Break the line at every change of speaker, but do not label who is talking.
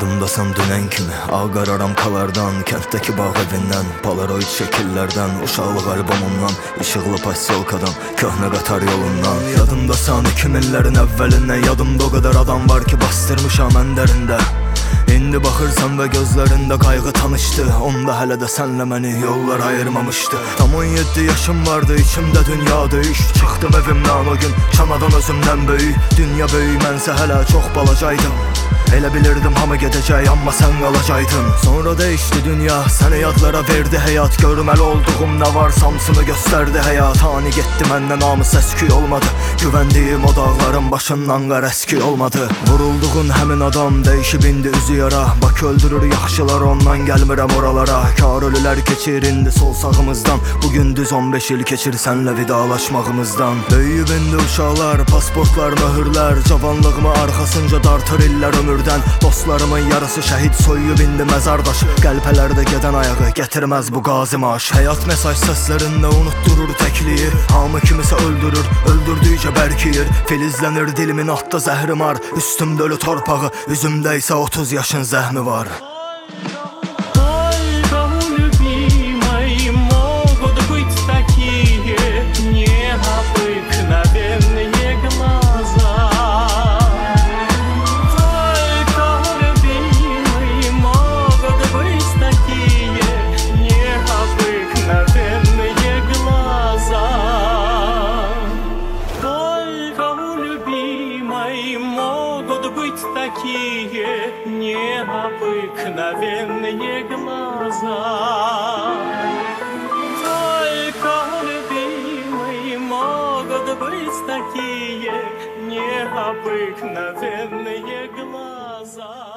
Yadımdasan dünən kimi ağqararam kalardan, kənddəki bağ evindən, polaroid şəkillərdən, uşaqlıq albomumdan, işıqlı pasyolkadan, köhnə qatar yolundan. Yadımdasan 2000'lerin əvvəlindən, yadımda o qədər adam var ki bastırmışam əndərində. İndi baxırsan və gözlərində qayğı tanışdı, onda hələ də sənlə məni yollar ayırmamışdı. Tam 17 yaşım vardı, içimdə dünya döyüş. Çıxdım evimdən o gün, çamadan özümdən böyük. Dünya böyük, mənsə hələ çox balacaydım. Elə bilirdim hamı gedəcək, amma sən qalacaydın. Sonra dəyişdi dünya, səni yadlara verdi həyat. Görməli olduğum nə var, samsını göstərdi həyat. Hani getdi məndən namus əski olmadı, güvəndiyim o dağların başından qar əski olmadı. Vurulduğun həmin adam dəyişib indi üzü yara. Bak öldürür yaxşılar, ondan gəlmirəm oralara. Kar ölülər keçir indi sol sağımızdan. Bugün düz 15 il keçir sənlə vidalaşmağımızdan. Böyüyüb indi uşaqlar, pasportlar, möhürlər. Cavanlığımı arxasınca dartır illər ömür. Dostlarımın yarısı şəhid soyuyub indi məzardaş. Qəlpələrdə gedən ayağı gətirməz bu qazi maaş. Həyat mesaj səslərində unutturur təkliyi. Hamı kimisə öldürür, öldürdükcə bərkiyir. Filizlənir dilimin altda zəhrim var. Üstümdə ölü torpağı, üzümdə isə 30 yaşın zəhmi var.
Такие необыкновенные глаза. Только любимые могут быть такие необыкновенные глаза.